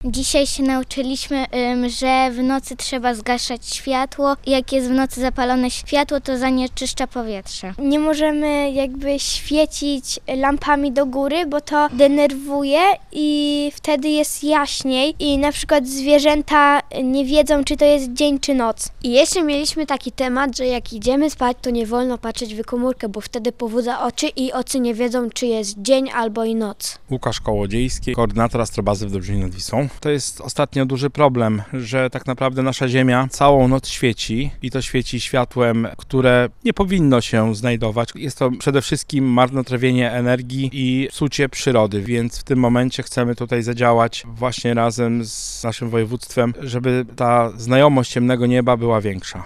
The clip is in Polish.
Dzisiaj się nauczyliśmy, że w nocy trzeba zgaszać światło. Jak jest w nocy zapalone światło, to zanieczyszcza powietrze. Nie możemy jakby świecić lampami do góry, bo to denerwuje i wtedy jest jaśniej i na przykład zwierzęta nie wiedzą, czy to jest dzień, czy noc. I jeszcze mieliśmy taki temat, że jak idziemy spać, to nie wolno patrzeć w komórkę, bo wtedy powodza oczy i oczy nie wiedzą, czy jest dzień albo i noc. Łukasz Kołodziejski, koordynator Astrobazy w Dobrzyniu nad Wisłą. To jest ostatnio duży problem, że tak naprawdę nasza Ziemia całą noc świeci i to świeci światłem, które nie powinno się znajdować. Jest to przede wszystkim marnotrawienie energii i psucie przyrody, więc w tym momencie chcemy tutaj zadziałać właśnie razem z naszym województwem, żeby ta znajomość ciemnego nieba była większa.